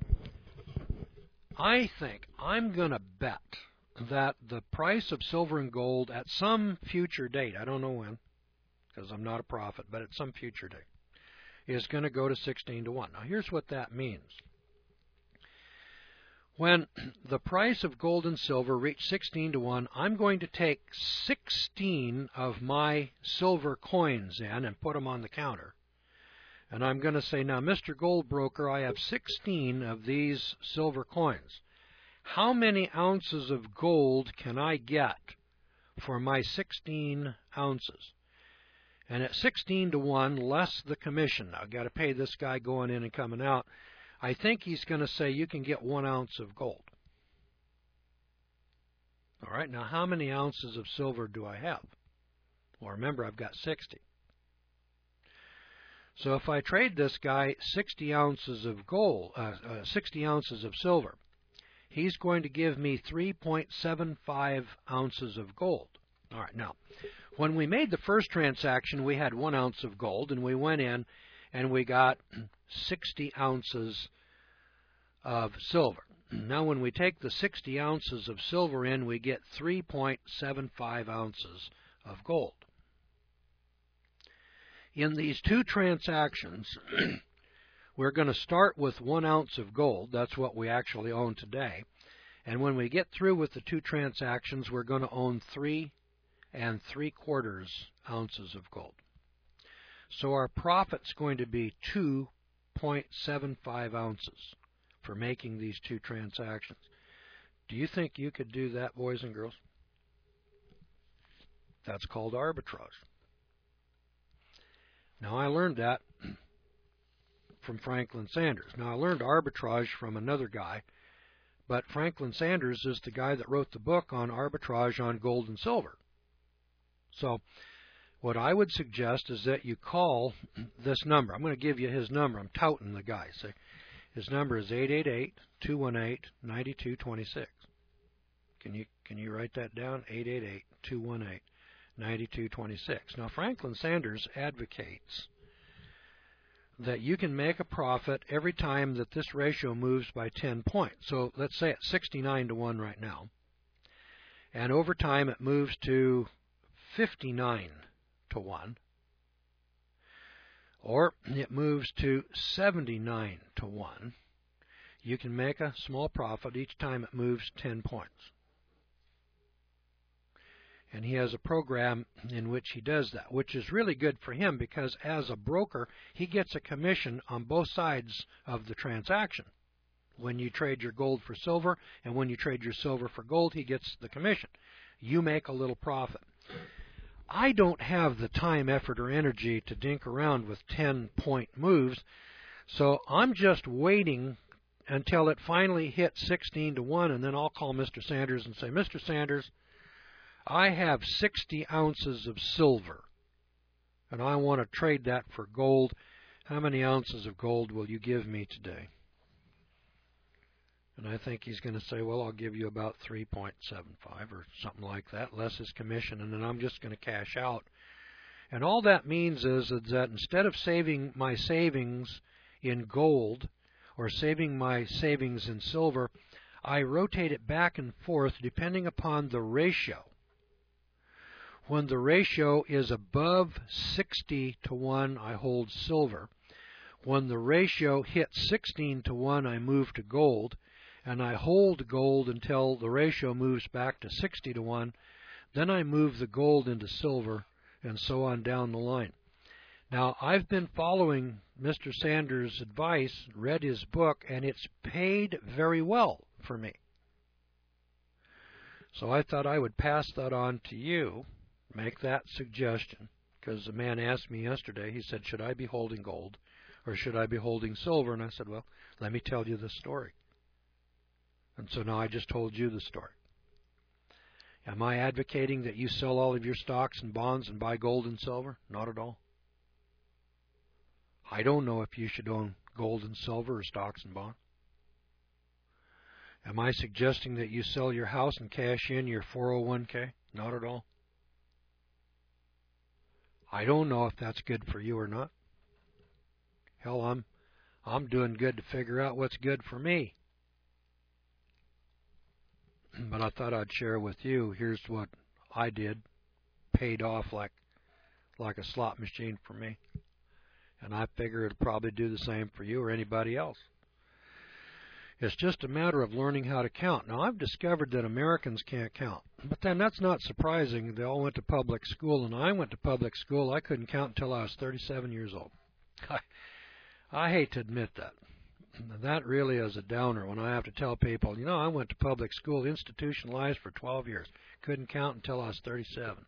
I think I'm going to bet that the price of silver and gold at some future date, I don't know when, because I'm not a prophet, but at some future date, is going to go to sixteen to one. Now, here's what that means. When the price of gold and silver reach sixteen to one, I'm going to take sixteen of my silver coins in and put them on the counter. And I'm going to say, now, Mister Gold Broker, I have sixteen of these silver coins. How many ounces of gold can I get for my sixteen ounces? And at sixteen to one, less the commission. I've got to pay this guy going in and coming out. I think he's going to say you can get one ounce of gold. All right, now how many ounces of silver do I have? Well, remember, I've got sixty. So if I trade this guy sixty ounces of gold, uh, uh, sixty ounces of silver, he's going to give me three point seven five ounces of gold. All right, now, when we made the first transaction, we had one ounce of gold, and we went in and we got sixty ounces of silver. Now, when we take the sixty ounces of silver in, we get three point seven five ounces of gold. In these two transactions, we're going to start with one ounce of gold. That's what we actually own today. And when we get through with the two transactions, we're going to own three and three quarters ounces of gold. So our profit's going to be two point seven five ounces for making these two transactions. Do you think you could do that, boys and girls? That's called arbitrage. Now, I learned that from Franklin Sanders. Now, I learned arbitrage from another guy, but Franklin Sanders is the guy that wrote the book on arbitrage on gold and silver. So what I would suggest is that you call this number. I'm going to give you his number. I'm touting the guy. So his number is eight eight eight, two one eight, nine two two six. Can you can you write that down? eight eight eight, two one eight, nine two two six. Now, Franklin Sanders advocates that you can make a profit every time that this ratio moves by ten points. So let's say it's sixty-nine to one right now. And over time it moves to fifty-nine to one. Or it moves to seventy-nine to one. You can make a small profit each time it moves ten points. And he has a program in which he does that, which is really good for him because as a broker, he gets a commission on both sides of the transaction. When you trade your gold for silver and when you trade your silver for gold, he gets the commission. You make a little profit. I don't have the time, effort, or energy to dink around with ten-point moves, so I'm just waiting until it finally hits sixteen to one, and then I'll call Mister Sanders and say, Mister Sanders, I have sixty ounces of silver, and I want to trade that for gold. How many ounces of gold will you give me today? And I think he's going to say, well, I'll give you about three point seven five or something like that, less his commission, and then I'm just going to cash out. And all that means is that instead of saving my savings in gold or saving my savings in silver, I rotate it back and forth depending upon the ratio. When the ratio is above sixty to one, I hold silver. When the ratio hits sixteen to one, I move to gold, and I hold gold until the ratio moves back to sixty to one. Then I move the gold into silver, and so on down the line. Now, I've been following Mister Sanders' advice, read his book, and it's paid very well for me. So I thought I would pass that on to you. Make that suggestion, because the man asked me yesterday, he said, should I be holding gold or should I be holding silver? And I said, well, let me tell you the story. And so now I just told you the story. Am I advocating that you sell all of your stocks and bonds and buy gold and silver? Not at all. I don't know if you should own gold and silver or stocks and bonds. Am I suggesting that you sell your house and cash in your four oh one K? Not at all. I don't know if that's good for you or not. Hell, I'm I'm doing good to figure out what's good for me. But I thought I'd share with you. Here's what I did. Paid off like like a slot machine for me. And I figure it'll probably do the same for you or anybody else. It's just a matter of learning how to count. Now, I've discovered that Americans can't count. But then that's not surprising. They all went to public school, and I went to public school. I couldn't count until I was thirty-seven years old. I, I hate to admit that. That really is a downer when I have to tell people, you know, I went to public school, institutionalized for twelve years. Couldn't count until I was thirty-seven.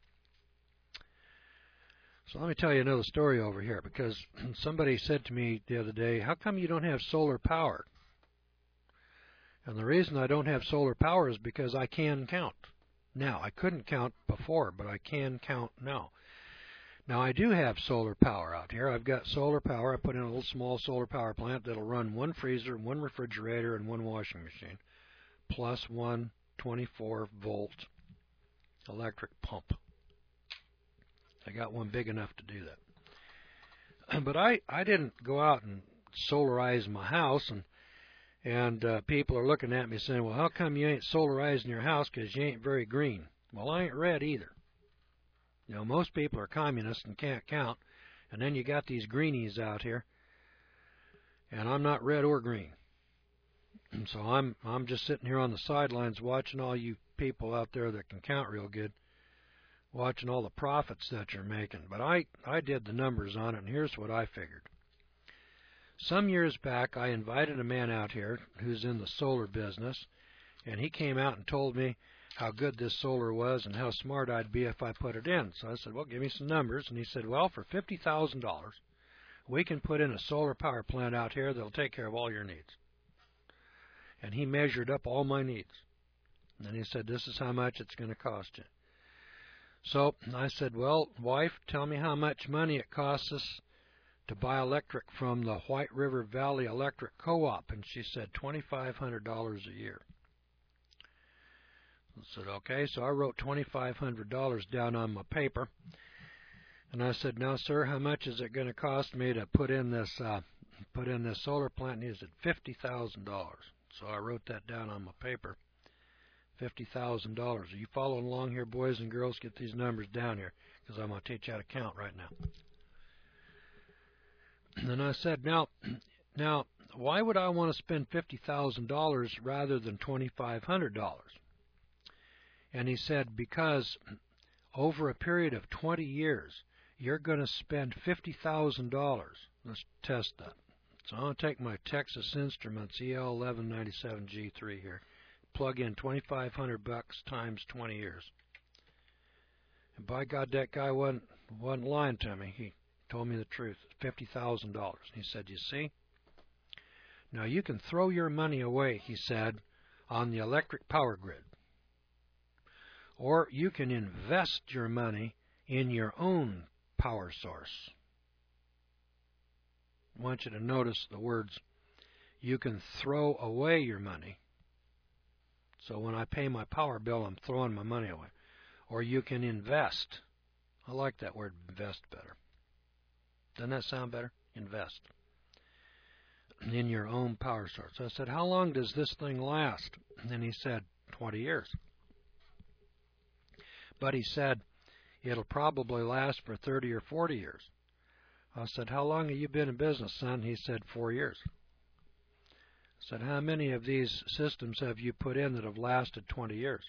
So let me tell you another story over here, because somebody said to me the other day, how come you don't have solar power? And the reason I don't have solar power is because I can count now. I couldn't count before, but I can count now. Now, I do have solar power out here. I've got solar power. I put in a little small solar power plant that'll run one freezer, one refrigerator, and one washing machine, plus one twenty-four volt electric pump. I got one big enough to do that. But I, I didn't go out and solarize my house, and And uh, people are looking at me saying, well, how come you ain't solarizing your house because you ain't very green? Well, I ain't red either. You know, most people are communists and can't count. And then you got these greenies out here. And I'm not red or green. And so I'm I'm just sitting here on the sidelines watching all you people out there that can count real good, watching all the profits that you're making. But I, I did the numbers on it, and here's what I figured. Some years back, I invited a man out here who's in the solar business, and he came out and told me how good this solar was and how smart I'd be if I put it in. So I said, well, give me some numbers. And he said, well, for fifty thousand dollars, we can put in a solar power plant out here that'll take care of all your needs. And he measured up all my needs. And then he said, this is how much it's going to cost you. So I said, well, wife, tell me how much money it costs us to buy electric from the White River Valley Electric Co-op. And she said twenty-five hundred dollars a year. I said, okay. So I wrote twenty-five hundred dollars down on my paper. And I said, now, sir, how much is it going to cost me to put in this uh, put in this solar plant? And he said, fifty thousand dollars. So I wrote that down on my paper, fifty thousand dollars. Are you following along here, boys and girls? Get these numbers down here, because I'm going to teach you how to count right now. And then I said, now, now, why would I want to spend fifty thousand dollars rather than twenty-five hundred dollars? And he said, because over a period of twenty years, you're going to spend fifty thousand dollars. Let's test that. So I'm going to take my Texas Instruments E L eleven ninety-seven G three here, plug in twenty-five hundred bucks times twenty years. And by God, that guy wasn't, wasn't lying to me. He told me the truth, fifty thousand dollars. He said, you see, now you can throw your money away, he said, on the electric power grid. Or you can invest your money in your own power source. I want you to notice the words, you can throw away your money. So when I pay my power bill, I'm throwing my money away. Or you can invest. I like that word, invest, better. Doesn't that sound better? Invest. In your own power source. I said, how long does this thing last? And he said, twenty years. But he said, it'll probably last for thirty or forty years. I said, how long have you been in business, son? He said, four years. I said, how many of these systems have you put in that have lasted twenty years?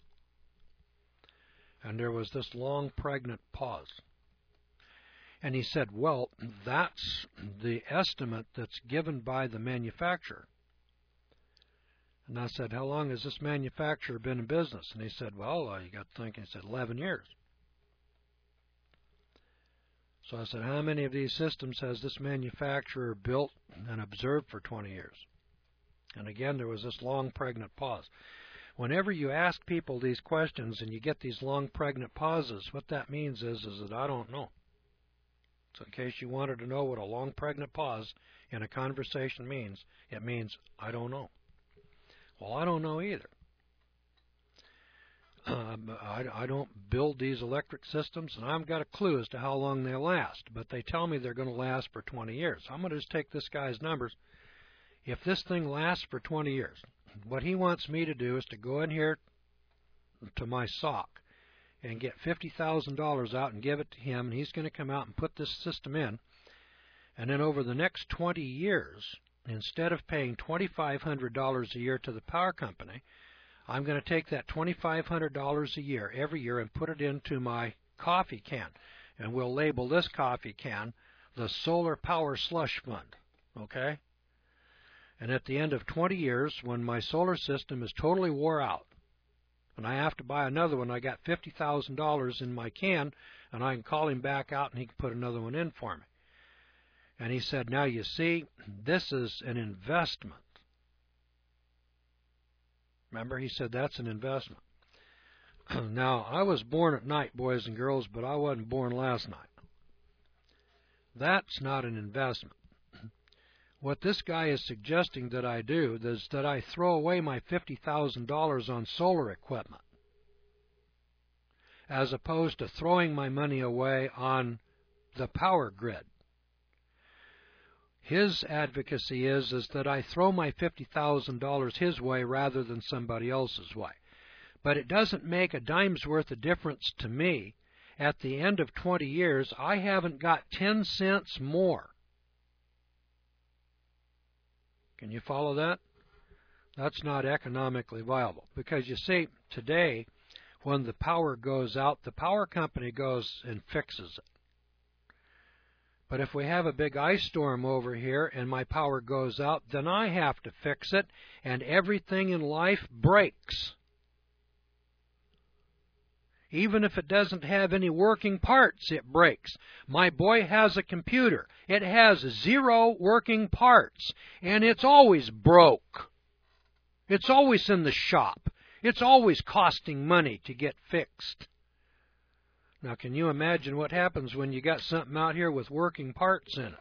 And there was this long, pregnant pause. And he said, well, that's the estimate that's given by the manufacturer. And I said, how long has this manufacturer been in business? And he said, well, uh, you got to think, he said, eleven years. So I said, how many of these systems has this manufacturer built and observed for twenty years? And again, there was this long, pregnant pause. Whenever you ask people these questions and you get these long, pregnant pauses, what that means is, is that I don't know. So in case you wanted to know what a long, pregnant pause in a conversation means, it means I don't know. Well, I don't know either. Um, I, I don't build these electric systems, and I haven't got a clue as to how long they last. But they tell me they're going to last for twenty years. I'm going to just take this guy's numbers. If this thing lasts for twenty years, what he wants me to do is to go in here to my sock and get fifty thousand dollars out and give it to him, and he's going to come out and put this system in. And then over the next twenty years, instead of paying twenty-five hundred dollars a year to the power company, I'm going to take that twenty-five hundred dollars a year every year and put it into my coffee can. And we'll label this coffee can the Solar Power Slush Fund. Okay? And at the end of twenty years, when my solar system is totally wore out, and I have to buy another one, I got fifty thousand dollars in my can, and I can call him back out and he can put another one in for me. And he said, now you see, this is an investment. Remember, he said that's an investment. Now, I was born at night, boys and girls, but I wasn't born last night. That's not an investment. What this guy is suggesting that I do is that I throw away my fifty thousand dollars on solar equipment, as opposed to throwing my money away on the power grid. His advocacy is, is that I throw my fifty thousand dollars his way rather than somebody else's way. But it doesn't make a dime's worth of difference to me. At the end of twenty years, I haven't got ten cents more. Can you follow that? That's not economically viable. Because you see, today, when the power goes out, the power company goes and fixes it. But if we have a big ice storm over here and my power goes out, then I have to fix it, and everything in life breaks. Even if it doesn't have any working parts, it breaks. My boy has a computer. It has zero working parts, and it's always broke. It's always in the shop. It's always costing money to get fixed. Now, can you imagine what happens when you got something out here with working parts in it?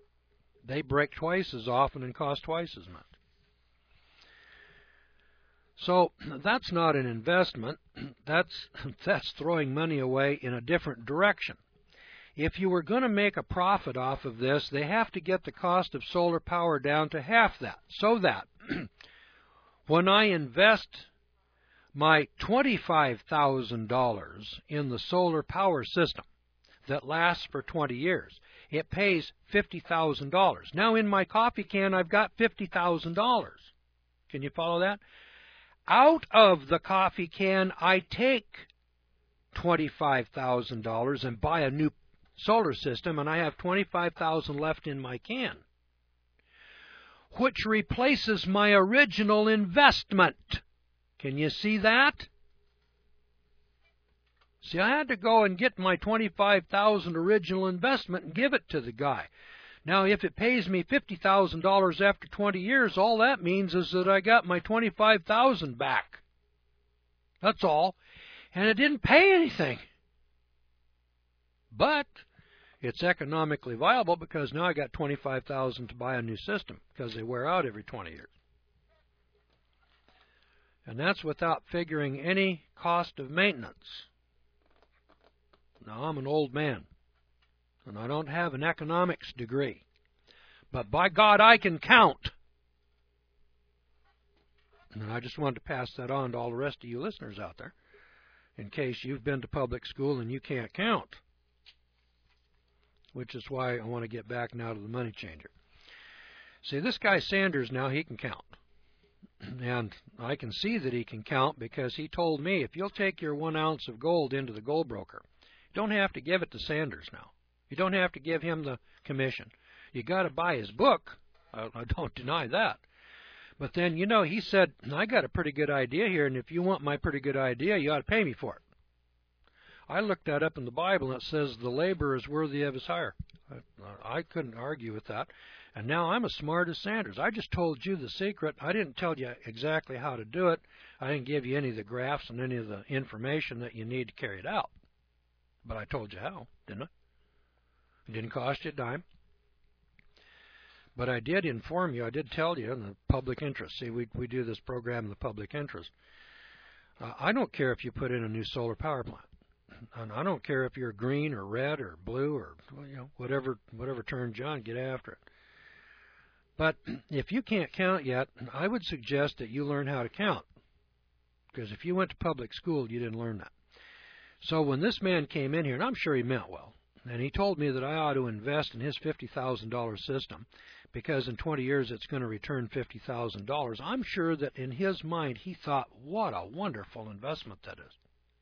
They break twice as often and cost twice as much. So that's not an investment. That's, that's throwing money away in a different direction. If you were going to make a profit off of this, they have to get the cost of solar power down to half that, so that when I invest my twenty-five thousand dollars in the solar power system that lasts for twenty years, it pays fifty thousand dollars. Now in my coffee can, I've got fifty thousand dollars. Can you follow that? Out of the coffee can, I take twenty-five thousand dollars and buy a new solar system, and I have twenty-five thousand dollars left in my can, which replaces my original investment. Can you see that? See, I had to go and get my twenty-five thousand dollars original investment and give it to the guy. Now, if it pays me fifty thousand dollars after twenty years, all that means is that I got my twenty-five thousand dollars back. That's all. And it didn't pay anything. But it's economically viable because now I got twenty-five thousand dollars to buy a new system because they wear out every twenty years. And that's without figuring any cost of maintenance. Now, I'm an old man, and I don't have an economics degree. But by God, I can count. And I just wanted to pass that on to all the rest of you listeners out there, in case you've been to public school and you can't count. Which is why I want to get back now to the money changer. See, this guy Sanders now, he can count. And I can see that he can count because he told me, if you'll take your one ounce of gold into the gold broker, you don't have to give it to Sanders now. You don't have to give him the commission. You got to buy his book. I, I don't deny that. But then, you know, he said, I got a pretty good idea here, and if you want my pretty good idea, you ought to pay me for it. I looked that up in the Bible, and it says the laborer is worthy of his hire. I, I couldn't argue with that. And now I'm as smart as Sanders. I just told you the secret. I didn't tell you exactly how to do it. I didn't give you any of the graphs and any of the information that you need to carry it out. But I told you how, didn't I? It didn't cost you a dime. But I did inform you. I did tell you in the public interest. See, we, we do this program in the public interest. Uh, I don't care if you put in a new solar power plant. And I don't care if you're green or red or blue or, you know, whatever whatever turns you on, get after it. But if you can't count yet, I would suggest that you learn how to count. Because if you went to public school, you didn't learn that. So when this man came in here, and I'm sure he meant well, and he told me that I ought to invest in his fifty thousand dollar system because in twenty years it's going to return fifty thousand dollars, I'm sure that in his mind he thought, what a wonderful investment that is.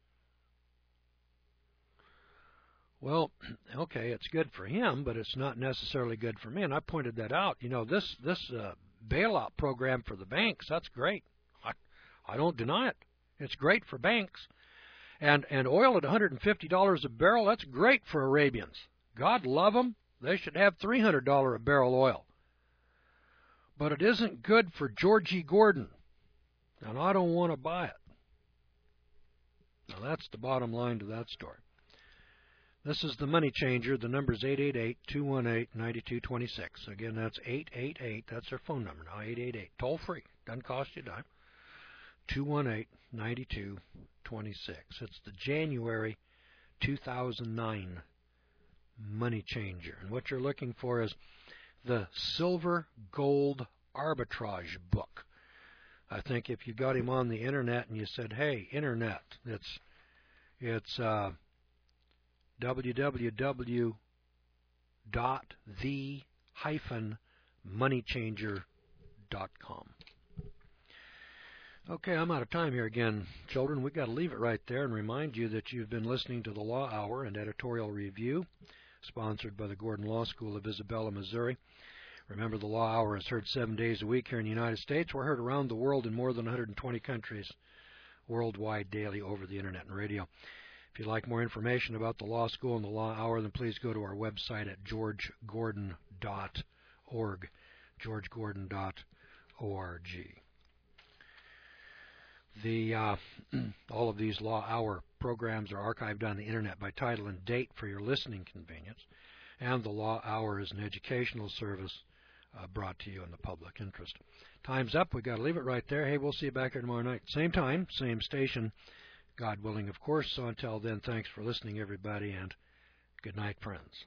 Well, okay, it's good for him, but it's not necessarily good for me. And I pointed that out. You know, this this uh, bailout program for the banks, that's great. I, I don't deny it. It's great for banks. And, and oil at one hundred fifty dollars a barrel, that's great for Arabians. God love them. They should have three hundred dollars a barrel oil. But it isn't good for Georgie Gordon. And I don't want to buy it. Now, that's the bottom line to that story. This is the Money Changer. The number is eight eight eight, two one eight, nine two two six. Again, that's eight eight eight. That's our phone number now, eight eight eight. Toll free. Doesn't cost you a dime. two one eight, nine two two six. It's the January two thousand nine Money Changer. And what you're looking for is the Silver Gold Arbitrage book. I think if you got him on the Internet and you said, hey, Internet, it's, it's, uh, w w w dot the money changer dot com. Okay, I'm out of time here again, children. We've got to leave it right there and remind you that you've been listening to the Law Hour and Editorial Review, sponsored by the Gordon Law School of Isabella, Missouri. Remember, the Law Hour is heard seven days a week here in the United States. We're heard around the world in more than one hundred twenty countries worldwide daily over the Internet and radio. If you'd like more information about the Law School and the Law Hour, then please go to our website at george gordon dot org, george gordon dot org. The, uh, all of these Law Hour programs are archived on the Internet by title and date for your listening convenience, and the Law Hour is an educational service uh, brought to you in the public interest. Time's up. We've got to leave it right there. Hey, we'll see you back here tomorrow night. Same time, same station, God willing, of course. So until then, thanks for listening, everybody, and good night, friends.